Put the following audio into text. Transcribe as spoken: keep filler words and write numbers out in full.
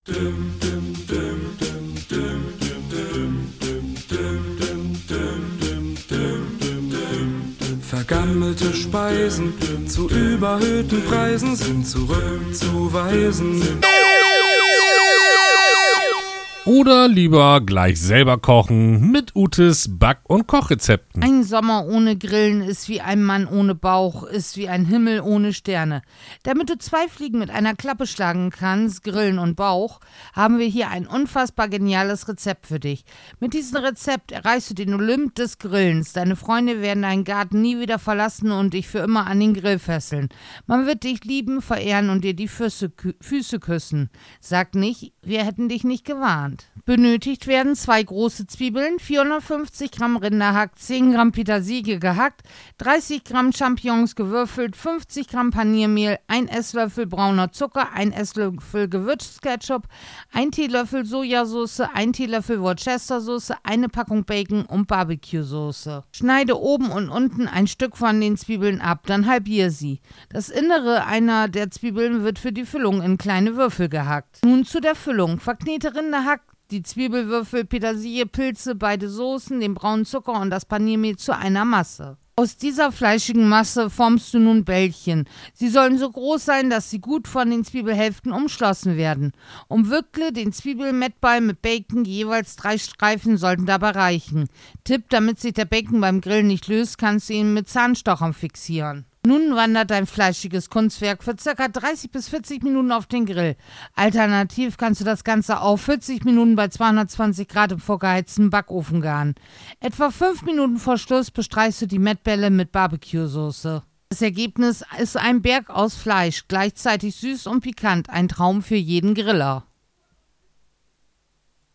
Vergammelte Speisen zu überhöhten Preisen sind zurückzuweisen. Oder lieber gleich selber kochen mit Utes Back- und Kochrezepten. Ein Sommer ohne Grillen ist wie ein Mann ohne Bauch, ist wie ein Himmel ohne Sterne. Damit du zwei Fliegen mit einer Klappe schlagen kannst, Grillen und Bauch, haben wir hier ein unfassbar geniales Rezept für dich. Mit diesem Rezept erreichst du den Olymp des Grillens. Deine Freunde werden deinen Garten nie wieder verlassen und dich für immer an den Grill fesseln. Man wird dich lieben, verehren und dir die Füße, Füße küssen. Sag nicht, wir hätten dich nicht gewarnt. Benötigt werden zwei große Zwiebeln, vierhundertfünfzig Gramm Rinderhack, zehn Gramm Petersilie gehackt, dreißig Gramm Champignons gewürfelt, fünfzig Gramm Paniermehl, ein Esslöffel brauner Zucker, ein Esslöffel Gewürzketchup, ein Teelöffel Sojasauce, ein Teelöffel Worcestersoße, eine Packung Bacon und Barbecue-Soße. Schneide oben und unten ein Stück von den Zwiebeln ab, dann halbiere sie. Das Innere einer der Zwiebeln wird für die Füllung in kleine Würfel gehackt. Nun zu der Füllung. Verknete Rinderhack, die Zwiebelwürfel, Petersilie, Pilze, beide Soßen, den braunen Zucker und das Paniermehl zu einer Masse. Aus dieser fleischigen Masse formst du nun Bällchen. Sie sollen so groß sein, dass sie gut von den Zwiebelhälften umschlossen werden. Umwickle den Zwiebelmettball mit Bacon, jeweils drei Streifen sollten dabei reichen. Tipp, damit sich der Bacon beim Grillen nicht löst, kannst du ihn mit Zahnstochern fixieren. Nun wandert dein fleischiges Kunstwerk für ca. dreißig bis vierzig Minuten auf den Grill. Alternativ kannst du das Ganze auf vierzig Minuten bei zweihundertzwanzig Grad im vorgeheizten Backofen garen. Etwa fünf Minuten vor Schluss bestreichst du die Mettbälle mit Barbecue-Soße. Das Ergebnis ist ein Berg aus Fleisch, gleichzeitig süß und pikant, ein Traum für jeden Griller.